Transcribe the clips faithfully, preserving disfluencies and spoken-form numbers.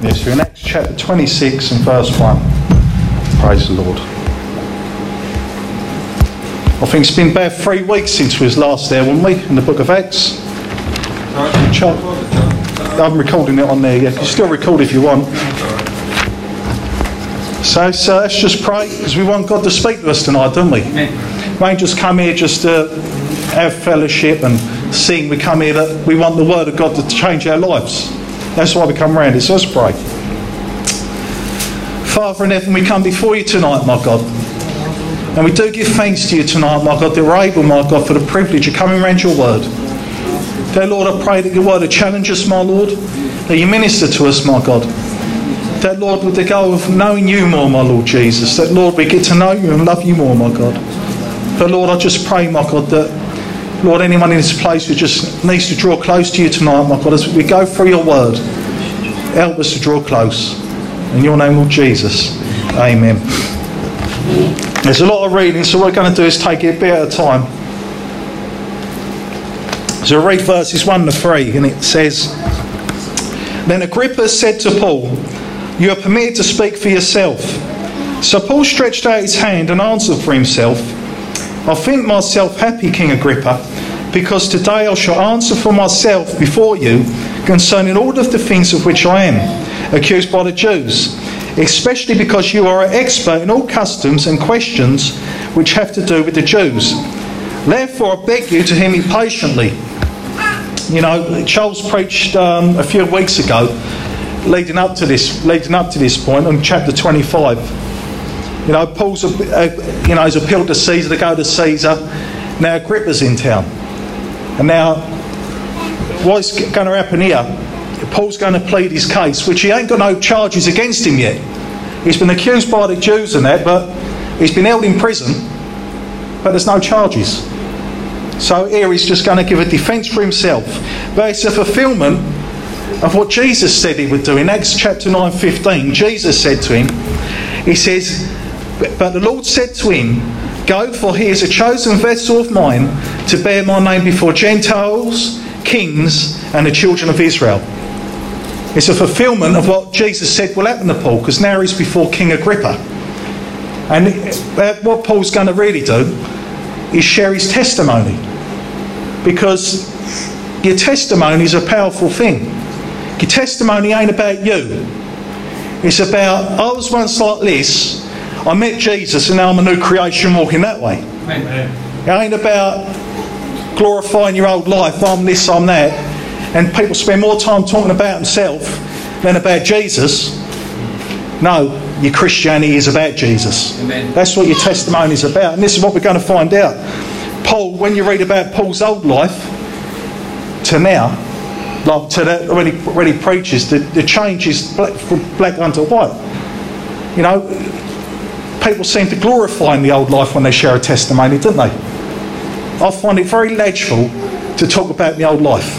Yes, we're in Acts chapter twenty-six and verse one. Praise the Lord. I think it's been about three weeks since we was last there, weren't we, in the book of Acts? I'm recording it on there, yeah. You can still record if you want. So, so let's just pray, because we want God to speak to us tonight, don't we? We ain't just come here just to have fellowship and sing. We come here that we want the word of God to change our lives. That's why we come around here. So let's pray. Father in heaven, we come before you tonight, my God. And we do give thanks to you tonight, my God, that we're able, my God, for the privilege of coming around your word. Dear Lord, I pray that your word will challenge us, my Lord, that you minister to us, my God. That, Lord, with the goal of knowing you more, my Lord Jesus, that, Lord, we get to know you and love you more, my God. But, Lord, I just pray, my God, that, Lord, anyone in this place who just needs to draw close to you tonight, my God, as we go through your word, help us to draw close. In your name, Lord Jesus. Amen. There's a lot of reading, so what we're going to do is take it a bit at a time. So I read verses one to three, and it says, Then Agrippa said to Paul, You are permitted to speak for yourself. So Paul stretched out his hand and answered for himself, I think myself happy, King Agrippa, because today I shall answer for myself before you concerning all of the things of which I am accused by the Jews, especially because you are an expert in all customs and questions which have to do with the Jews. Therefore I beg you to hear me patiently. You know, Charles preached um, a few weeks ago, leading up to this, leading up to this point, on chapter twenty-five. You know, Paul's, uh, you know, he's appealed to Caesar to go to Caesar. Now Agrippa's in town, and now what's going to happen here? Paul's going to plead his case, which he ain't got no charges against him yet. He's been accused by the Jews and that, but he's been held in prison, but there's no charges. So here he's just going to give a defence for himself. But it's a fulfilment of what Jesus said he would do. In Acts chapter nine fifteen, Jesus said to him, he says, But the Lord said to him, Go, for he is a chosen vessel of mine to bear my name before Gentiles, kings, and the children of Israel. It's a fulfilment of what Jesus said will happen to Paul, because now he's before King Agrippa. And what Paul's going to really do is share his testimony, because your testimony is a powerful thing. Your testimony ain't about you. It's about, I was once like this, I met Jesus, and now I'm a new creation walking that way. Amen. It ain't about glorifying your old life, I'm this, I'm that. And people spend more time talking about themselves than about Jesus. No, your Christianity is about Jesus. Amen. That's what your testimony is about. And this is what we're going to find out. Paul, when you read about Paul's old life to now, like to that when he, when he preaches, the, the change is black, from black unto white. You know, people seem to glorify in the old life when they share a testimony, don't they? I find it very legible to talk about the old life.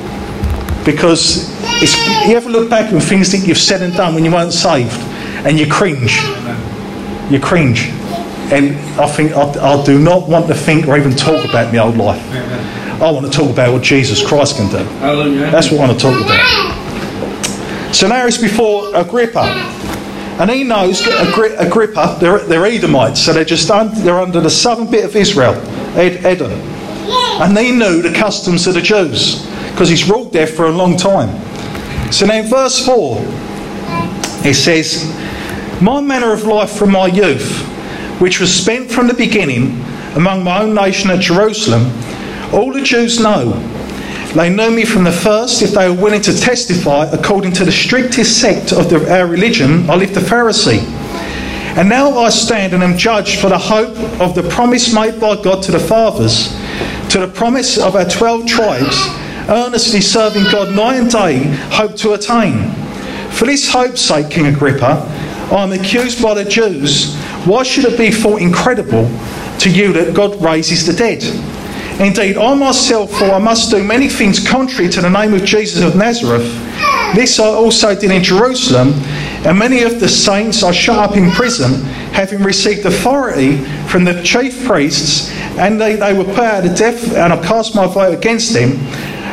Because it's, you ever look back on things that you've said and done when you weren't saved, and you cringe. You cringe. And I think I, I do not want to think or even talk about my old life. I want to talk about what Jesus Christ can do. That's what I want to talk about. So now it's before Agrippa. And he knows Agri- Agrippa, they're, they're Edomites, so they're just under, they're under the southern bit of Israel, Ed, Edom. And he knew the customs of the Jews, because he's ruled there for a long time. So now in verse four, it says, My manner of life from my youth, which was spent from the beginning among my own nation at Jerusalem, all the Jews know. They know me from the first, if they are willing to testify, according to the strictest sect of the, our religion, I lived the Pharisee. And now I stand and am judged for the hope of the promise made by God to the fathers, to the promise of our twelve tribes, earnestly serving God night and day, hope to attain. For this hope's sake, King Agrippa, I am accused by the Jews. Why should it be thought incredible to you that God raises the dead? Indeed, I myself, for I must do many things contrary to the name of Jesus of Nazareth. This I also did in Jerusalem, and many of the saints I shut up in prison, having received authority from the chief priests, and they, they were put out to death, and I cast my vote against them.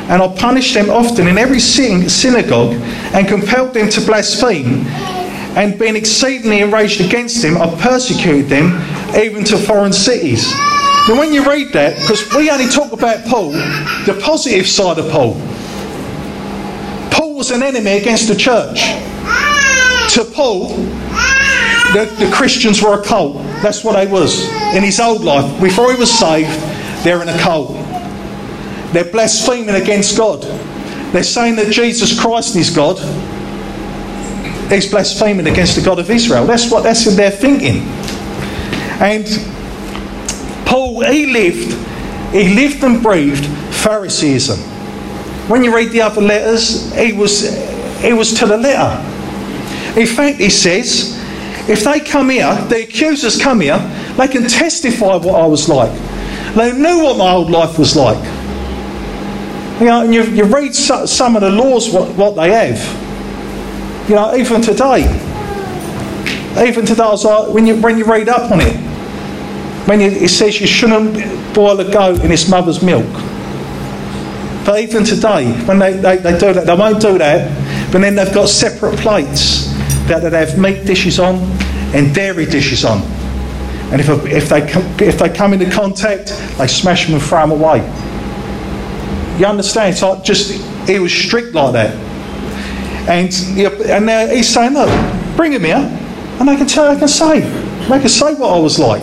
and I punished them often in every synagogue, and compelled them to blaspheme, and being exceedingly enraged against them, I persecuted them even to foreign cities. Now when you read that, because we only talk about Paul, the positive side of Paul. Paul was an enemy against the church. To Paul, the, the Christians were a cult. That's what they was. In his old life, before he was saved, they're in a cult. They're blaspheming against God. They're saying that Jesus Christ is God. He's blaspheming against the God of Israel. That's what that's in their thinking. And Paul, he lived, he lived and breathed Phariseeism. When you read the other letters, he was, he was to the letter. In fact, he says, if they come here, the accusers come here, they can testify what I was like. They knew what my old life was like. You know, and you, you read so, some of the laws, what, what they have. You know, even today. Even today, I was like, when you, when you read up on it, when you, it says you shouldn't boil a goat in its mother's milk. But even today, when they, they, they do that, they won't do that, but then they've got separate plates that they have meat dishes on and dairy dishes on. And if, if, they, come, if they come into contact, they smash them and throw them away. You understand? It's like just, he was strict like that. And, and now he's saying, look, bring him here, and they can tell, they can say, they can say what I was like.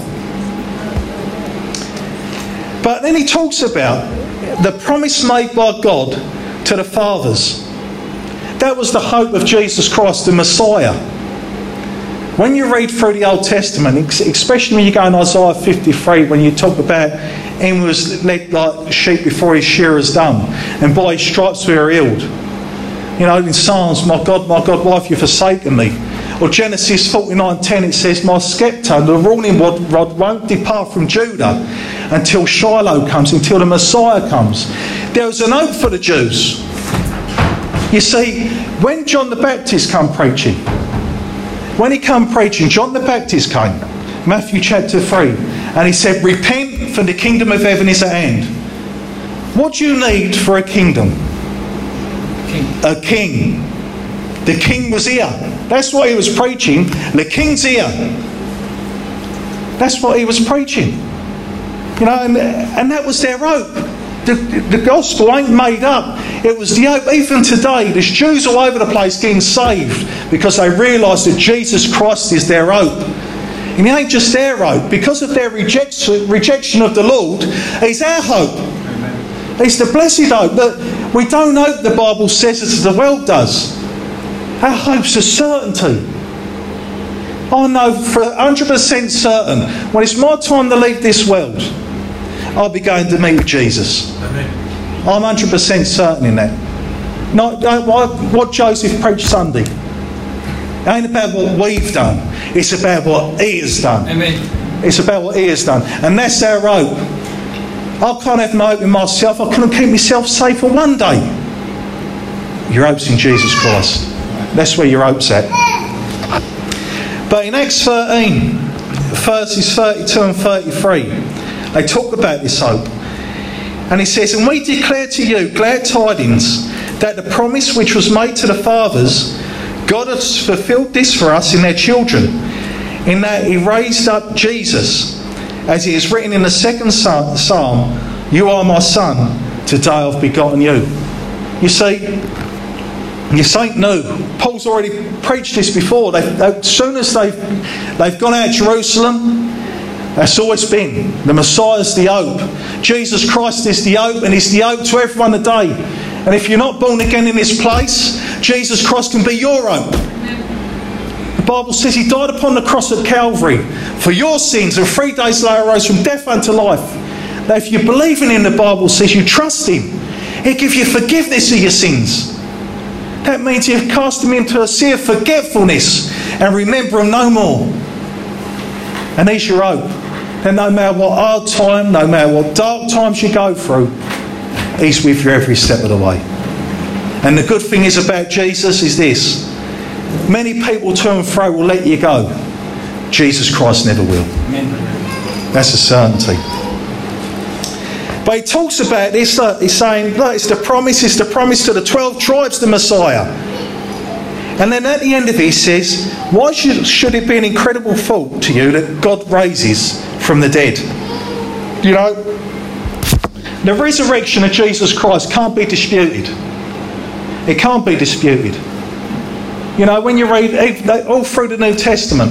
But then he talks about the promise made by God to the fathers. That was the hope of Jesus Christ, the Messiah. When you read through the Old Testament, especially when you go in Isaiah fifty-three, when you talk about him was led like sheep before his shearers dumb, and by his stripes we are healed. You know, in Psalms, my God, my God, why have you forsaken me? Or Genesis forty-nine ten, it says, my sceptre, the ruling rod, won't depart from Judah until Shiloh comes, until the Messiah comes. There was an hope for the Jews. You see, when John the Baptist came preaching, when he came preaching, John the Baptist came, Matthew chapter three, and he said, repent, for the kingdom of heaven is at hand. What do you need for a kingdom? King. A king. The king was here. That's what he was preaching. The king's here. That's what he was preaching. You know, and, and that was their hope. The, the gospel ain't made up. It was the hope. Even today, there's Jews all over the place getting saved because they realise that Jesus Christ is their hope. And he ain't just their hope. Because of their rejection, rejection of the Lord, he's our hope. Amen. He's the blessed hope. That we don't hope, the Bible says, as the world does. Our hope's a certainty. I know for one hundred percent certain, when it's my time to leave this world, I'll be going to meet Jesus. Amen. I'm one hundred percent certain in that. Not, what Joseph preached Sunday. It ain't about what we've done. It's about what he has done. Amen. It's about what he has done. And that's our hope. I can't have no hope in myself. I couldn't keep myself safe for one day. Your hope's in Jesus Christ. That's where your hope's at. But in Acts thirteen, verses thirty-two and thirty-three, they talk about this hope. And he says, and we declare to you glad tidings, that the promise which was made to the fathers, God has fulfilled this for us in their children, in that he raised up Jesus, as it is written in the second psalm, you are my son, today I've begotten you. You see, this ain't new. Paul's already preached this before. They, they, as soon as they've, they've gone out of Jerusalem, that's always been. The Messiah's the hope. Jesus Christ is the hope, and he's the hope to everyone today. And if you're not born again in this place, Jesus Christ can be your hope. The Bible says he died upon the cross at Calvary for your sins, and three days later rose from death unto life. Now if you're believing in, the Bible says you trust him, he'll give you forgiveness of your sins. That means you cast them into a sea of forgetfulness and remember them no more. And he's your hope. And no matter what hard time, no matter what dark times you go through, he's with you every step of the way. And the good thing is about Jesus is this. Many people to and fro will let you go. Jesus Christ never will. Amen. That's a certainty. But he talks about this, look, he's saying, look, it's the promise, it's the promise to the twelve tribes, the Messiah. And then at the end of it he says, why should, should it be an incredible thought to you that God raises from the dead? You know, the resurrection of Jesus Christ can't be disputed. It can't be disputed. You know, when you read all through the New Testament,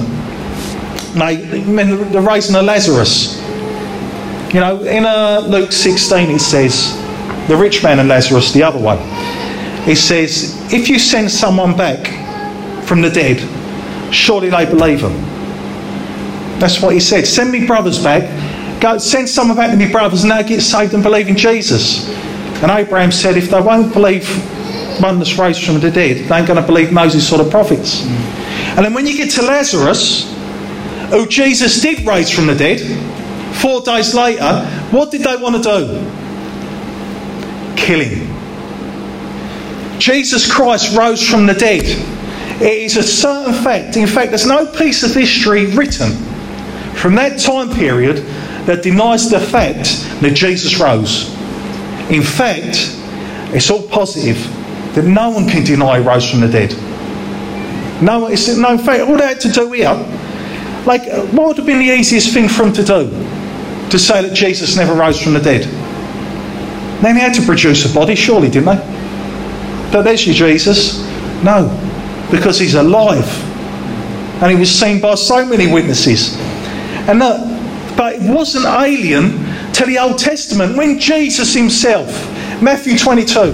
the raising of Lazarus. You know, in uh, Luke sixteen it says, the rich man and Lazarus, the other one, it says, if you send someone back from the dead, surely they believe them. That's what he said. Send me brothers back. Go, send someone back to me brothers and they'll get saved and believe in Jesus. And Abraham said, if they won't believe one that's raised from the dead, they ain't going to believe Moses or the prophets. Mm. And then when you get to Lazarus, who Jesus did raise from the dead, four days later, what did they want to do? Kill him. Jesus Christ rose from the dead. It is a certain fact. In fact, there's no piece of history written from that time period that denies the fact that Jesus rose. In fact, it's all positive that no one can deny he rose from the dead. No, it's no in fact, all they had to do here, like, what would have been the easiest thing for them to do? To say that Jesus never rose from the dead. Then they had to produce a body, surely, didn't they? But there's your Jesus. No, because he's alive. And he was seen by so many witnesses. And that, but it wasn't alien to the Old Testament. When Jesus himself, Matthew twenty-two,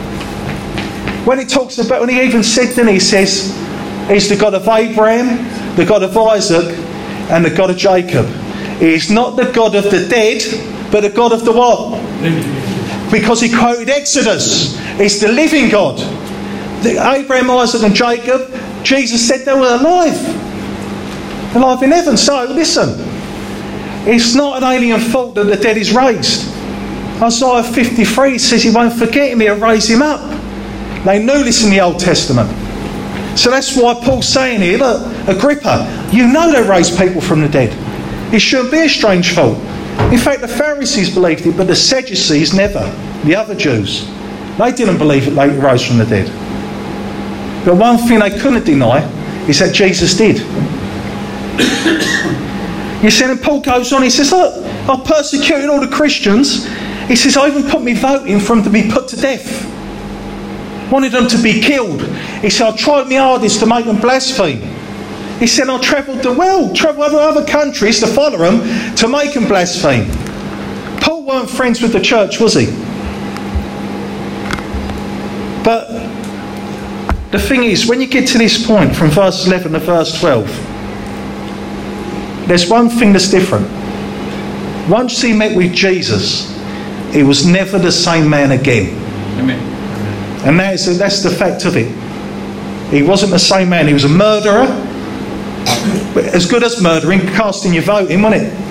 when he talks about, when he even said, then he says, he's the God of Abraham, the God of Isaac, and the God of Jacob. He is not the God of the dead, but the God of the what? Because he quoted Exodus. It's the living God. The Abraham, Isaac and Jacob, Jesus said they were alive. Alive in heaven. So, listen. It's not an alien thought that the dead is raised. Isaiah fifty-three says he won't forget him, he'll raise him up. They knew this in the Old Testament. So that's why Paul's saying here, look, Agrippa, you know they raised people from the dead. It shouldn't be a strange thought. In fact, the Pharisees believed it, but the Sadducees never. The other Jews, they didn't believe it later rose from the dead. But one thing they couldn't deny is that Jesus did. You see, and Paul goes on, he says, look, I persecuted all the Christians. He says, I even put me vote in for them to be put to death. Wanted them to be killed. He said, I tried my hardest to make them blaspheme. He said, I travelled the world, travelled to other countries to follow them, to make them blaspheme. Paul weren't friends with the church, was he? But the thing is, when you get to this point, from verse eleven to verse twelve, there's one thing that's different. Once he met with Jesus, he was never the same man again. Amen. And that is, that's the fact of it. He wasn't the same man. He was a murderer. But as good as murdering, casting your vote in, wasn't it?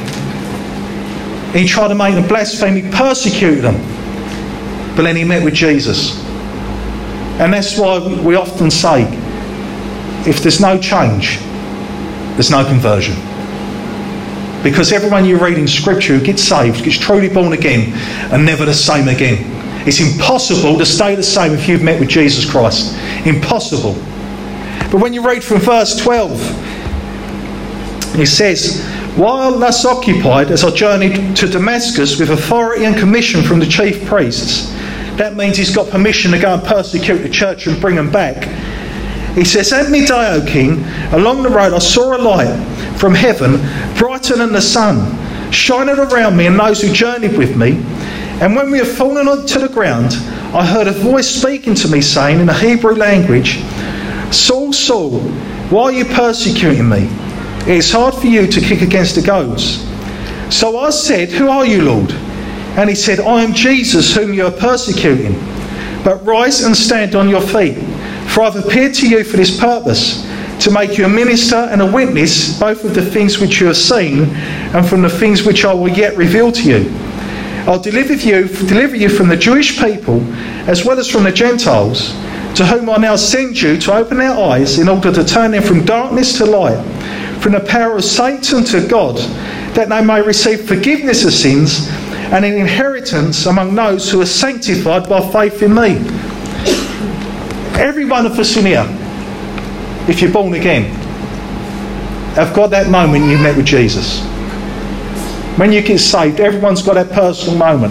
He tried to make them blaspheme. He persecuted them. But then he met with Jesus. And that's why we often say, if there's no change, there's no conversion. Because everyone you read in Scripture who gets saved, gets truly born again, and never the same again. It's impossible to stay the same if you've met with Jesus Christ. Impossible. But when you read from verse twelve, it says, while thus occupied, as I journeyed to Damascus with authority and commission from the chief priests, that means he's got permission to go and persecute the church and bring them back. He says, at midday, O king, along the road I saw a light from heaven, brighter than the sun, shining around me and those who journeyed with me. And when we had fallen onto the ground, I heard a voice speaking to me, saying in the Hebrew language, Saul, Saul, why are you persecuting me? It is hard for you to kick against the goads. So I said, who are you, Lord? And he said, I am Jesus, whom you are persecuting. But rise and stand on your feet, for I have appeared to you for this purpose, to make you a minister and a witness, both of the things which you have seen, and from the things which I will yet reveal to you. I'll deliver you, deliver you from the Jewish people, as well as from the Gentiles, to whom I now send you to open their eyes, in order to turn them from darkness to light, from the power of Satan to God, that they may receive forgiveness of sins, and an inheritance among those who are sanctified by faith in me. Every one of us in here, if you're born again, have got that moment you met with Jesus. When you get saved, everyone's got that personal moment.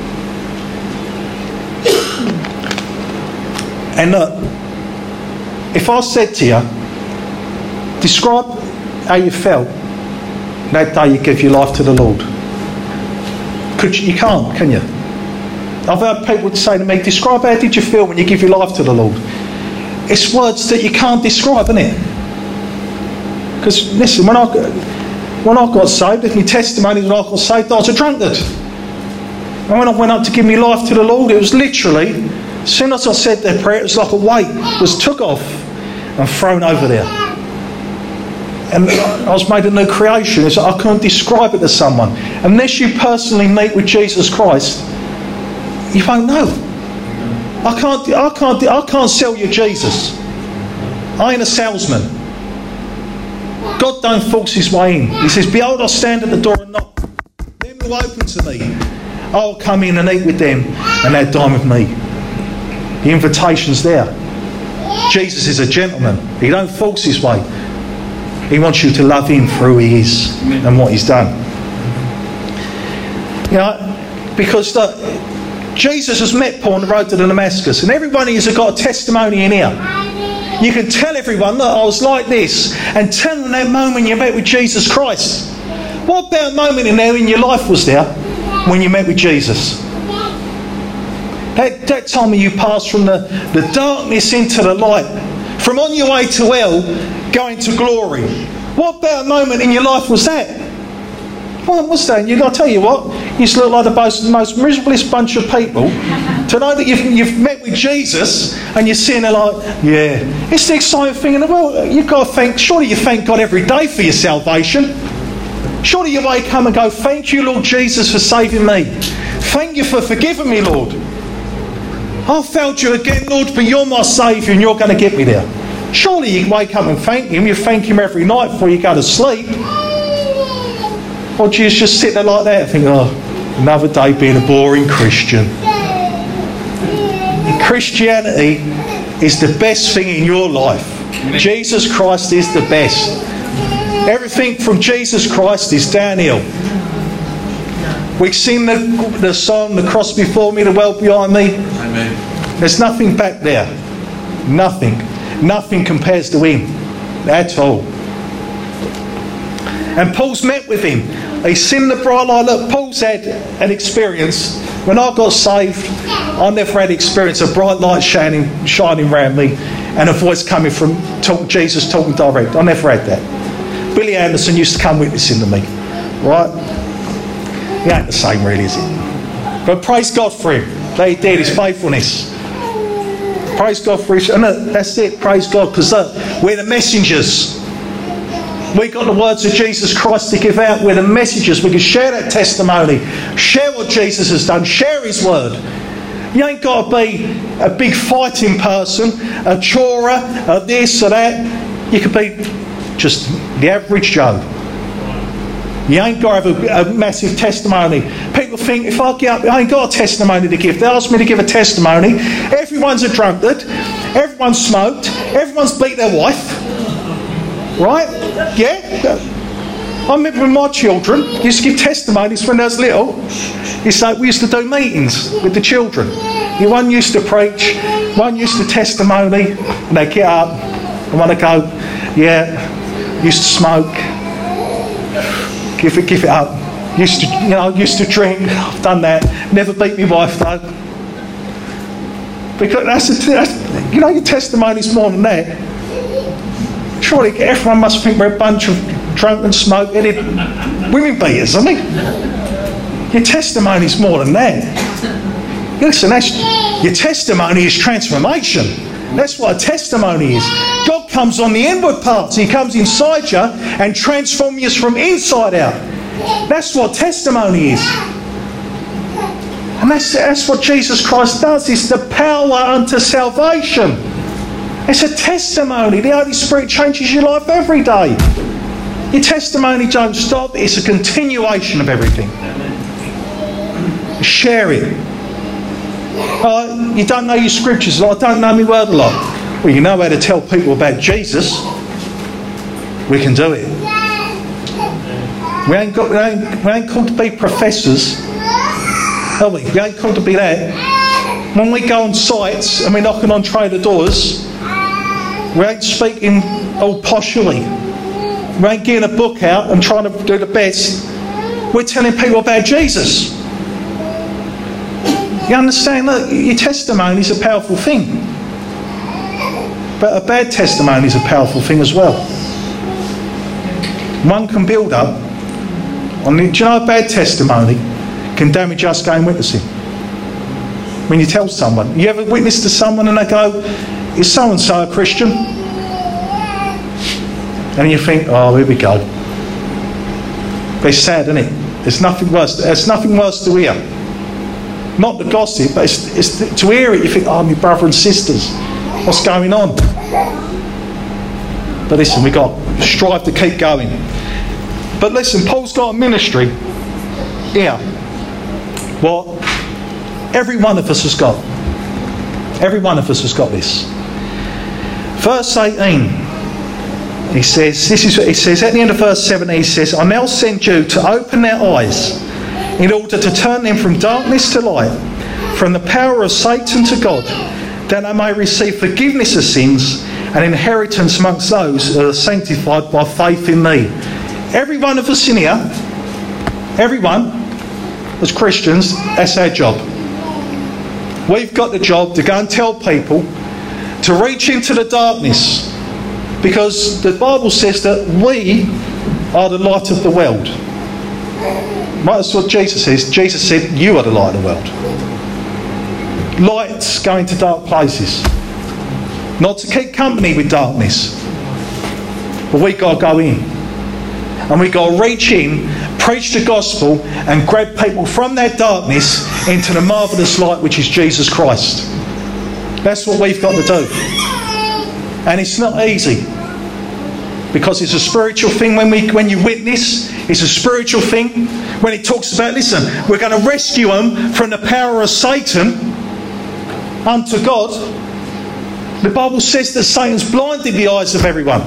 And look, if I said to you, describe how you felt that day you gave your life to the Lord. Could you, you can't, can you? I've heard people say to me, describe how did you feel when you give your life to the Lord. It's words that you can't describe, isn't it? Because listen, when I, when I got saved, if my testimony when I got saved, I was a drunkard. And when I went up to give my life to the Lord, it was literally, as soon as I said that prayer, it was like a weight was took off and thrown over there. And I was made a new creation. It's like I can't describe it to someone. Unless you personally meet with Jesus Christ, you won't know. I can't, I can't, I can't sell you Jesus. I ain't a salesman. God don't force his way in. He says, behold, I stand at the door and knock. Them who open to me, I'll come in and eat with them and they'll dine with me. The invitation's there. Jesus is a gentleman. He don't force his way. He wants you to love him for who he is and what he's done. You know, because the, Jesus has met Paul on the road to Damascus, and everyone has got a testimony in here. You can tell everyone, look, I was like this, and tell them that moment you met with Jesus Christ. What about a moment in there in your life was there when you met with Jesus? That, that time when you passed from the, the darkness into the light, from on your way to hell, going to glory. What about a moment in your life was that? What was that? And I'll tell you what, you just look like the most, most miserablest bunch of people. To know that you've, you've met with Jesus and you're sitting there like, yeah, it's the exciting thing in the world. You've got to thank, surely you thank God every day for your salvation. Surely you wake up and go, thank you, Lord Jesus, for saving me. Thank you for forgiving me, Lord. I failed you again, Lord, but you're my Saviour and you're going to get me there. Surely you wake up and thank him. You thank him every night before you go to sleep. Or do you just sit there like that and think, oh, another day being a boring Christian. Christianity is the best thing in your life. Jesus Christ is the best. Everything from Jesus Christ is downhill. We've seen the, the song, the cross before me, the world behind me. Amen. There's nothing back there. Nothing. Nothing compares to him at all. And Paul's met with him. He's seen the bright light. Look, Paul's had an experience. When I got saved, I never had experience of bright light shining, shining around me and a voice coming from talk, Jesus talking direct. I never had that. Billy Anderson used to come witnessing to me. Right? He ain't the same really, is it? But praise God for him. That he did, his faithfulness. Praise God for his... And that's it, praise God, because we're the messengers. We've got the words of Jesus Christ to give out. We're the messengers. We can share that testimony. Share what Jesus has done. Share his word. You ain't got to be a big fighting person, a chorer, a this or that. You could be just the average Joe. You ain't got to have a, a massive testimony. People think, if I get up, I ain't got a testimony to give. They ask me to give a testimony. Everyone's a drunkard. Everyone's smoked. Everyone's beat their wife. Right? Yeah? I remember when my children used to give testimonies when they was little. It's like we used to do meetings with the children. One used to preach, one used to testimony, and they get up and want to go, yeah, used to smoke, give it, give it up. Used to, you know, used to drink, I've done that. Never beat my wife though. Because that's, a, that's you know, your testimony's more than that. Surely everyone must think we're a bunch of drunken, smoke-headed women beaters, isn't it? Your testimony's more than that. Listen, that's, your testimony is transformation. That's what a testimony is. God comes on the inward parts. He comes inside you and transforms you from inside out. That's what testimony is. And that's, that's what Jesus Christ does. It's the power unto salvation. It's a testimony. The Holy Spirit changes your life every day. Your testimony don't stop. It's a continuation of everything. Share it. Uh, you don't know your scriptures. I don't know my word a lot. Well, you know how to tell people about Jesus. We can do it. We ain't, got, we ain't, we ain't called to be professors. Are we? We ain't called to be that. When we go on sites and we're knocking on trader doors, we ain't speaking all poshly. We ain't getting a book out and trying to do the best. We're telling people about Jesus. You understand? Look, your testimony is a powerful thing. But a bad testimony is a powerful thing as well. One can build up. On the, do you know a bad testimony can damage us going witnessing? When you tell someone, you ever witness to someone and they go, is so and so a Christian? And you think, oh, here we go. But it's sad, isn't it? There's nothing worse. There's nothing worse to hear. Not the gossip, but it's, it's to hear it. You think, oh, my brother and sisters, what's going on? But listen, we've got to strive to keep going. But listen, Paul's got a ministry here. What every one of us has got. Every one of us has got this. Verse eighteen, he says, this is what he says, at the end of verse seventeen, he says, I now send you to open their eyes in order to turn them from darkness to light, from the power of Satan to God, that they may receive forgiveness of sins and inheritance amongst those who are sanctified by faith in me. Every one of us in here, everyone, as Christians, that's our job. We've got the job to go and tell people to reach into the darkness, because the Bible says that we are the light of the world. Right, that's what Jesus says. Jesus said, you are the light of the world. Lights go into dark places. Not to keep company with darkness, but we've got to go in. And we've got to reach in, preach the gospel, and grab people from that darkness into the marvellous light which is Jesus Christ. That's what we've got to do. And it's not easy, because it's a spiritual thing when we when you witness. It's a spiritual thing when it talks about, listen, we're going to rescue them from the power of Satan unto God. The Bible says that Satan's blinded the eyes of everyone.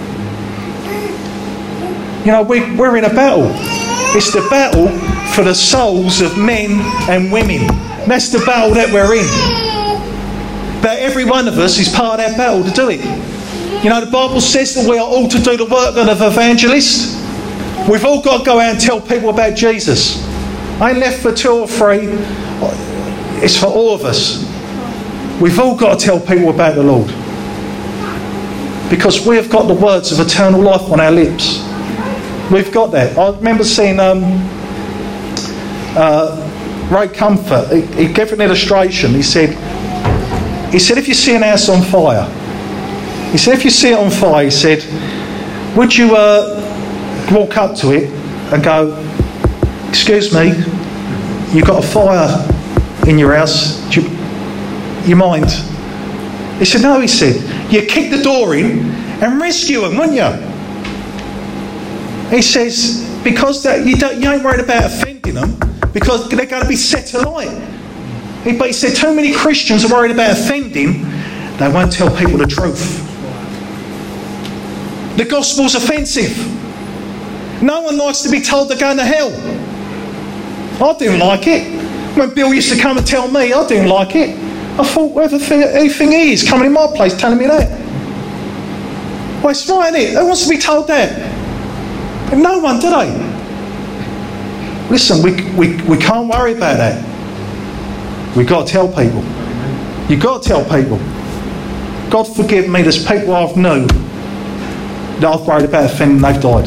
You know, we, we're in a battle. It's the battle for the souls of men and women. That's the battle that we're in. But every one of us is part of that battle to do it. You know, the Bible says that we are all to do the work of an evangelist. We've all got to go out and tell people about Jesus. I ain't left for two or three. It's for all of us. We've all got to tell people about the Lord. Because we've got the words of eternal life on our lips. We've got that. I remember seeing um, uh, Ray Comfort. He, he gave an illustration. He said, he said, if you see an house on fire, he said, if you see it on fire, he said, would you uh, walk up to it and go, excuse me, you've got a fire in your house, do you, you mind? He said, no, he said, you kick the door in and rescue them, wouldn't you? He says, because that, you, don't, you ain't worried about offending them, because they're going to be set alight. He, but he said, too many Christians are worried about offending, they won't tell people the truth. The gospel's offensive. No one likes to be told they're going to hell. I didn't like it. When Bill used to come and tell me, I didn't like it. I thought, whether anything he is coming in my place telling me that. Well, it's right, isn't it? Who wants to be told that? And no one, do they? Listen, we, we, we can't worry about that. We've got to tell people. You've got to tell people. God forgive me, there's people I've known that I've worried about offending, they've died.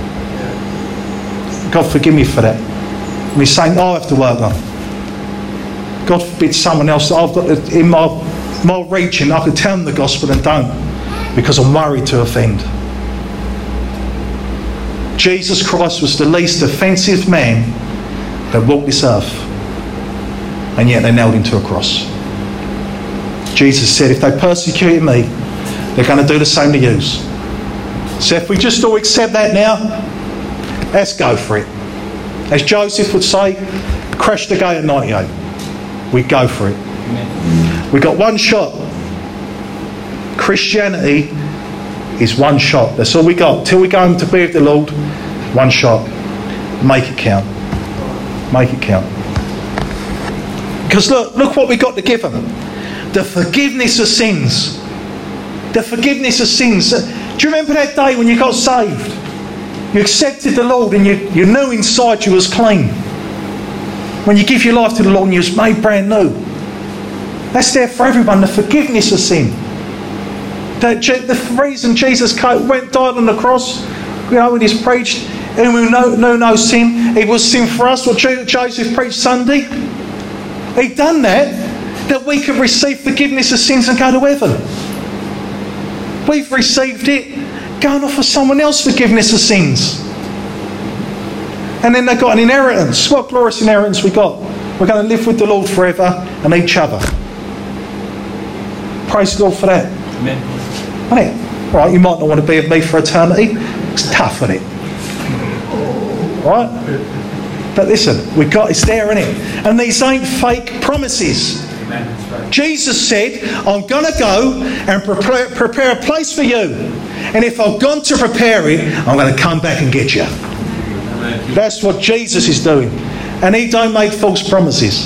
God forgive me for that. And he's saying, I have to work on. God forbid someone else that I've got in my, my reaching, I could tell them the gospel and don't, because I'm worried to offend. Jesus Christ was the least offensive man that walked this earth, and yet they nailed him to a cross. Jesus said, if they persecuted me, they're going to do the same to you. So if we just all accept that now, let's go for it. As Joseph would say, crash the gate at ninety-eight. We go for it. Amen. We got one shot. Christianity is one shot. That's all we got. Till we go home to be with the Lord, one shot. Make it count. Make it count. Because look, look what we got to give them. The forgiveness of sins. The forgiveness of sins. Do you remember that day when you got saved? You accepted the Lord and you, you knew inside you was clean. When you give your life to the Lord and you was made brand new. That's there for everyone, the forgiveness of sin. The, the reason Jesus went, died on the cross, you know, when he's preached, and we know no, no sin, it was sin for us, what Joseph preached Sunday. He done that, that we could receive forgiveness of sins and go to heaven. We've received it, going off for someone else forgiveness of sins. And then they got an inheritance. What glorious inheritance we got. We're going to live with the Lord forever and each other. Praise the Lord for that. Amen. Isn't it? Right, you might not want to be with me for eternity. It's tough, isn't it? Right? But listen, we got it's there, isn't it? And these ain't fake promises. Amen. Jesus said, I'm going to go and prepare, prepare a place for you. And if I've gone to prepare it, I'm going to come back and get you. Amen. That's what Jesus is doing. And he don't make false promises.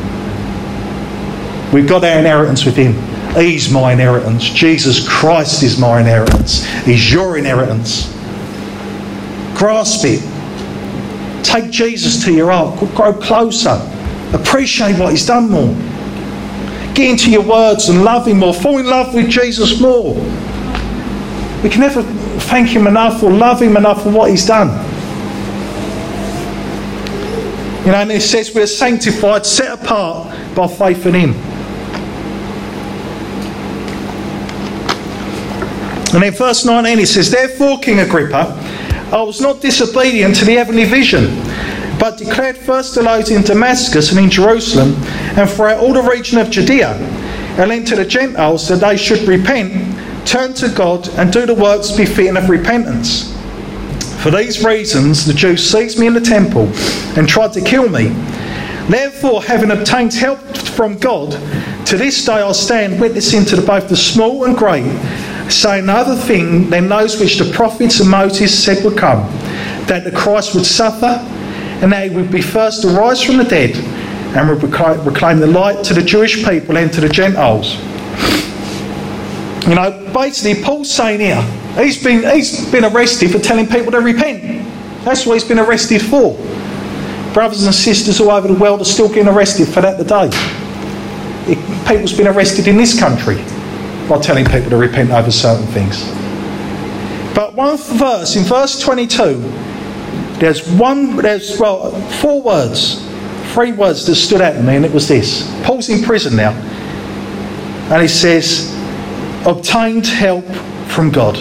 We've got our inheritance with him. He's my inheritance. Jesus Christ is my inheritance. He's your inheritance. Grasp it. Take Jesus to your heart. Grow closer. Appreciate what he's done more. Get into your words and love him more. Fall in love with Jesus more. We can never thank him enough or love him enough for what he's done. You know, and it says we're sanctified, set apart by faith in him. And in verse nineteen it says, therefore, King Agrippa, I was not disobedient to the heavenly vision, but declared first to those in Damascus and in Jerusalem, and throughout all the region of Judea, and then to the Gentiles, that they should repent, turn to God, and do the works befitting of repentance. For these reasons the Jews seized me in the temple and tried to kill me. Therefore, having obtained help from God, to this day I stand witnessing to both the small and great, saying no other thing than those which the prophets and Moses said would come, that the Christ would suffer, and that he would be first to rise from the dead, and would proclaim the light to the Jewish people and to the Gentiles. You know, basically Paul's saying here, he's been he's been arrested for telling people to repent. That's what he's been arrested for. Brothers and sisters all over the world are still getting arrested for that today. It, people's been arrested in this country by telling people to repent over certain things. But one verse, in verse twenty-two, there's one, there's well, four words, three words that stood out to me, and it was this. Paul's in prison now, and he says, obtained help from God.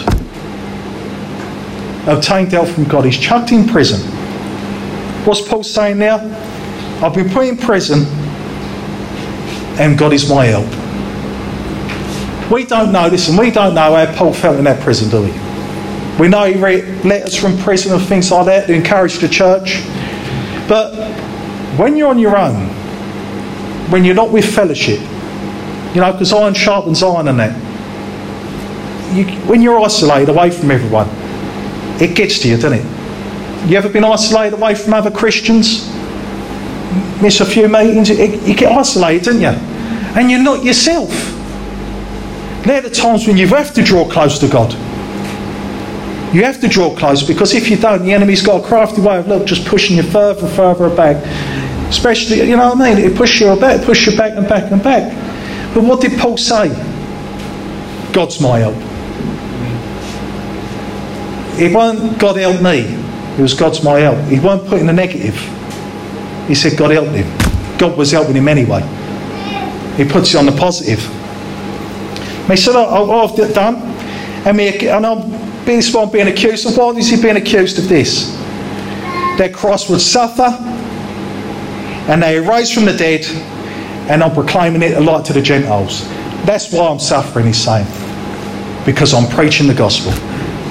Obtained help from God. He's chucked in prison. What's Paul saying now? I've been put in prison, and God is my help. We don't know this, and we don't know how Paul felt in that prison, do we? We know he read letters from prison and things like that to encourage the church. But when you're on your own, when you're not with fellowship, you know, because iron sharpens iron and that, you, when you're isolated away from everyone, it gets to you, doesn't it? You ever been isolated away from other Christians? Miss a few meetings, it, you get isolated, don't you? And you're not yourself. They're the times when you have to draw close to God. You have to draw close, because if you don't, the enemy's got a crafty way of look, just pushing you further and further back. Especially, you know what I mean? It pushes you back, pushes you back and back and back. But what did Paul say? God's my help. It wasn't God help me. It was God's my help. He wasn't putting the negative. He said God helped him. God was helping him anyway. He puts it on the positive. He said, oh, I've done. And, me, and I'm, this is what I'm being accused of. Why is he being accused of this? That Christ would suffer, and they rise from the dead, and I'm proclaiming it a light to the Gentiles. That's why I'm suffering, he's saying. Because I'm preaching the gospel.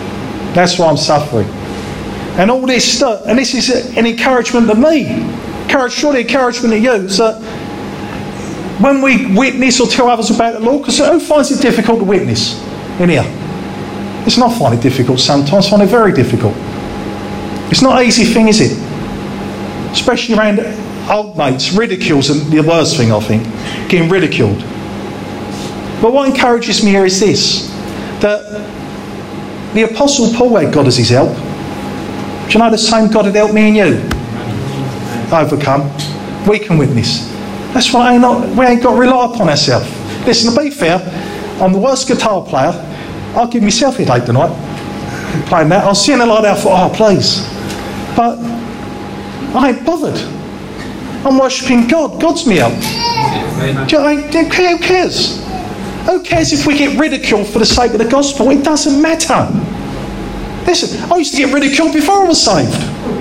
That's why I'm suffering. And all this stuff, and this is an encouragement to me. encourage, surely encouragement to you is that when we witness or tell others about the Lord, because who finds it difficult to witness in here? It's not find it difficult sometimes, I find it very difficult. It's not an easy thing, is it? Especially around old mates. Ridicule's the worst thing, I think. Getting ridiculed. But what encourages me here is this, that the Apostle Paul had God as his help. Do you know the same God had helped me and you overcome? We can witness. That's why I ain't not, we ain't got to rely upon ourselves. Listen, to be fair, I'm the worst guitar player. I'll give myself a headache tonight playing that. I'll sing it like that. I thought, oh, please. But I ain't bothered. I'm worshipping God. God's me help. Do you know, who cares? Who cares if we get ridiculed for the sake of the gospel? It doesn't matter. Listen, I used to get ridiculed before I was saved.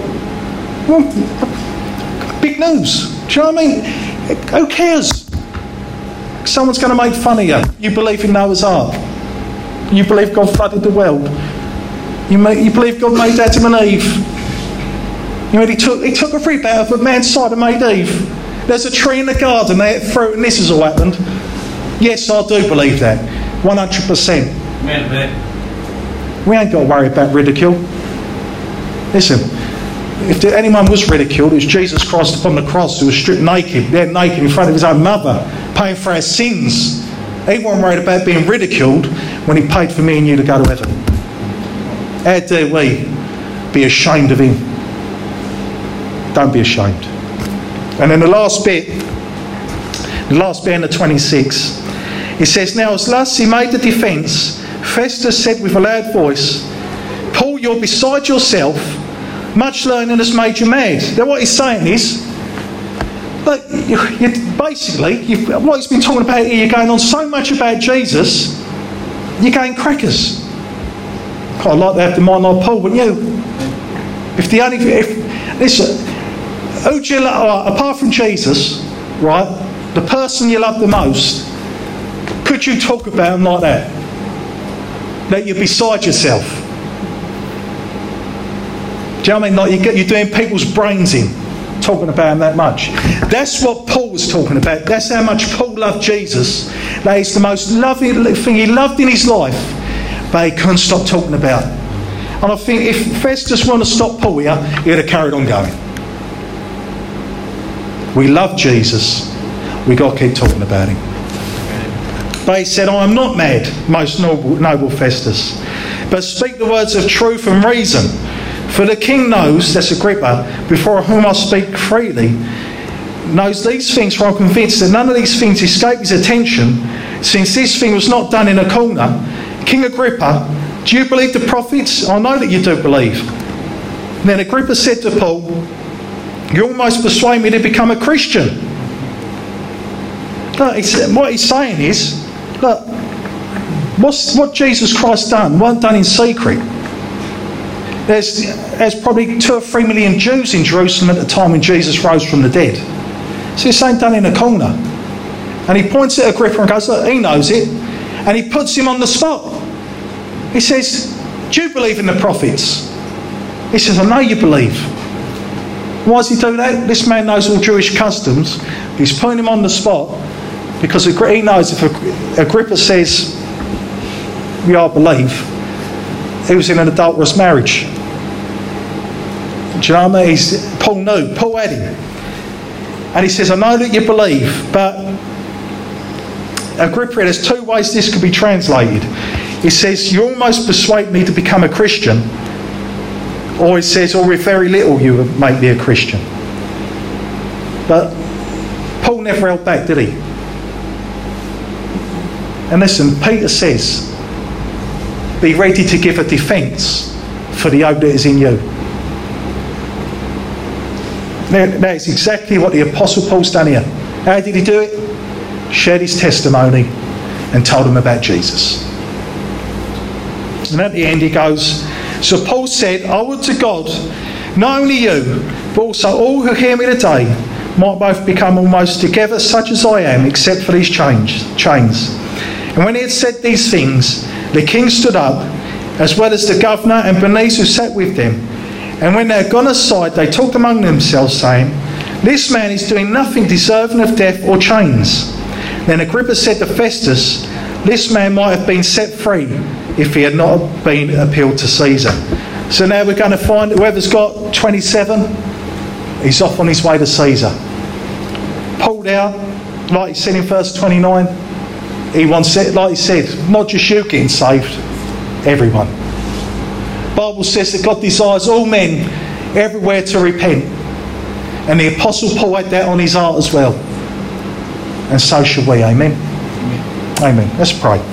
Well, big news. Do you know what I mean? Who cares? Someone's going to make fun of you. You believe in Noah's Ark. You believe God flooded the world. You, make, you believe God made Adam and Eve. You know, he took, he took a rib out of a man's side and made Eve. There's a tree in the garden, they ate fruit, and this has all happened. Yes, I do believe that. one hundred percent. Man, man. We ain't got to worry about ridicule. Listen, if there, anyone was ridiculed, it was Jesus Christ upon the cross who was stripped naked, there naked in front of his own mother, paying for our sins. He wasn't worried about being ridiculed when he paid for me and you to go to heaven. How dare we be ashamed of him? Don't be ashamed. And then the last bit, the last bit in the twenty-six, it says, now as last he made the defence, Festus said with a loud voice, Paul, you're beside yourself. Much learning has made you mad. Now what he's saying is, look, you, you, basically, you, what he's been talking about here, you're going on so much about Jesus, you're going crackers. Quite like to have the mind like Paul, wouldn't you? If the only, if, listen, who do you love, right, apart from Jesus, right, the person you love the most, could you talk about him like that? That you're beside yourself. Do you know what I mean? Like you get, you're doing people's brains in, talking about him that much. That's what Paul was talking about. That's how much Paul loved Jesus. That is the most loving thing he loved in his life, but he couldn't stop talking about it. And I think if Festus wanted to stop Paul here, he'd have carried on going. We love Jesus. We've got to keep talking about him. But he said, I am not mad, most noble, noble Festus, but speak the words of truth and reason. For the king knows, that's Agrippa, before whom I speak freely, knows these things, for I'm convinced that none of these things escape his attention, since this thing was not done in a corner. King Agrippa, do you believe the prophets? I know that you do believe. Then Agrippa said to Paul, you almost persuade me to become a Christian. Look, what he's saying is, look, what's, what Jesus Christ done weren't done in secret. There's, there's probably two or three million Jews in Jerusalem at the time when Jesus rose from the dead. So this ain't done in a corner. And he points at Agrippa and goes, look, he knows it. And he puts him on the spot. He says, do you believe in the prophets? He says, I know you believe. Why does he do that? This man knows all Jewish customs. He's putting him on the spot because he knows if Agrippa says, yeah, I believe, he was in an adulterous marriage. Do you know what I mean? He's, Paul knew. Paul had him. And he says, I know that you believe, but Agrippa, there's two ways this could be translated. He says, you almost persuade me to become a Christian. Or he says, or with very little you would make me a Christian. But Paul never held back, did he? And listen, Peter says, be ready to give a defence for the hope that is in you. Now, that is exactly what the Apostle Paul's done here. How did he do it? Shared his testimony and told them about Jesus. And at the end he goes, so Paul said, I would to God, not only you, but also all who hear me today, might both become almost together such as I am, except for these chains. chains. And when he had said these things, the king stood up, as well as the governor and Bernice who sat with them. And when they had gone aside, they talked among themselves, saying, This man is doing nothing deserving of death or chains." Then Agrippa said to Festus, "This man might have been set free if he had not been appealed to Caesar." So now we're going to find whoever's got twenty-seven, he's off on his way to Caesar. Pulled out, like he said in verse twenty-nine, he wants it, like he said, not just you getting saved, everyone. The Bible says that God desires all men everywhere to repent. And the Apostle Paul had that on his heart as well. And so should we, amen? Amen. Let's pray.